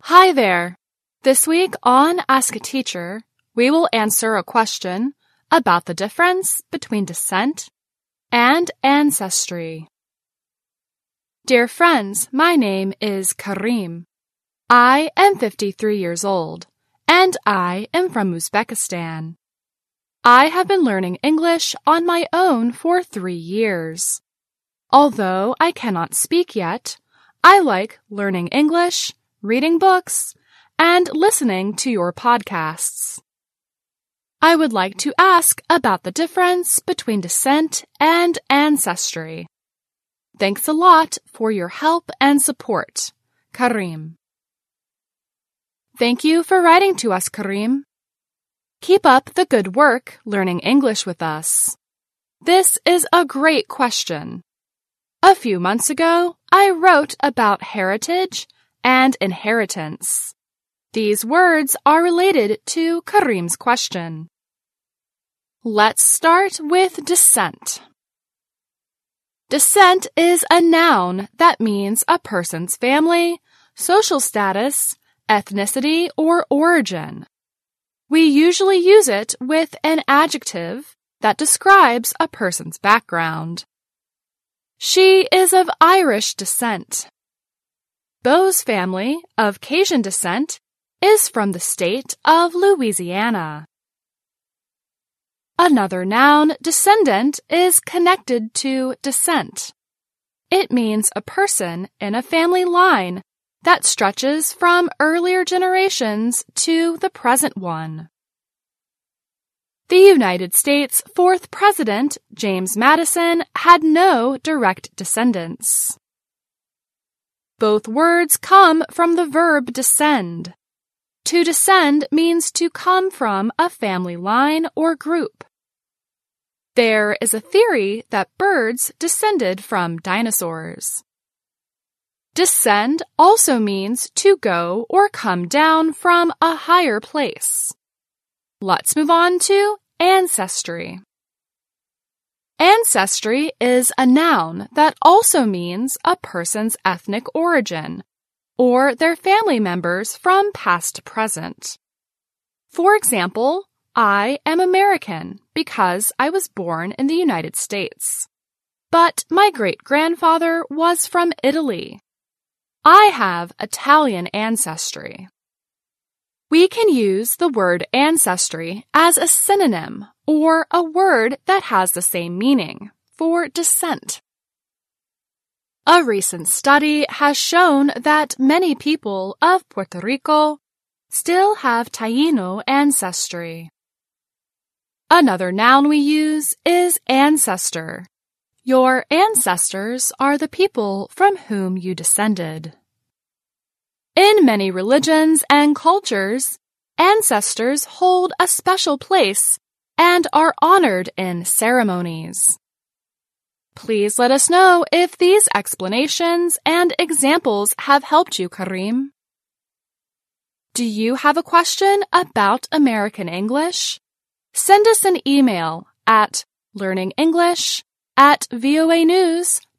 Hi there! This week on Ask a Teacher, we will answer a question about the difference between descent and ancestry. Dear friends, my name is Karim. I am 53 years old, and I am from Uzbekistan. I have been learning English on my own for 3 years. Although I cannot speak yet, I like learning English, reading books, and listening to your podcasts. I would like to ask about the difference between descent and ancestry. Thanks a lot for your help and support, Karim. Thank you for writing to us, Karim. Keep up the good work learning English with us. This is a great question. A few months ago, I wrote about heritage and inheritance. These words are related to Karim's question. Let's start with descent. Descent is a noun that means a person's family, social status, ethnicity, or origin. We usually use it with an adjective that describes a person's background. She is of Irish descent. Beau's family, of Cajun descent, is from the state of Louisiana. Another noun, descendant, is connected to descent. It means a person in a family line that stretches from earlier generations to the present one. The United States' fourth president, James Madison, had no direct descendants. Both words come from the verb descend. To descend means to come from a family line or group. There is a theory that birds descended from dinosaurs. Descend also means to go or come down from a higher place. Let's move on to ancestry. Ancestry is a noun that also means a person's ethnic origin, or their family members from past to present. For example, I am American because I was born in the United States. But my great-grandfather was from Italy. I have Italian ancestry. We can use the word ancestry as a synonym or a word that has the same meaning for descent. A recent study has shown that many people of Puerto Rico still have Taino ancestry. Another noun we use is ancestor. Your ancestors are the people from whom you descended. In many religions and cultures, ancestors hold a special place and are honored in ceremonies. Please let us know if these explanations and examples have helped you, Karim. Do you have a question about American English? Send us an email at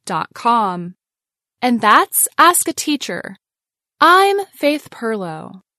learningenglish@voanews.com. And that's Ask a Teacher. I'm Faith Perlow.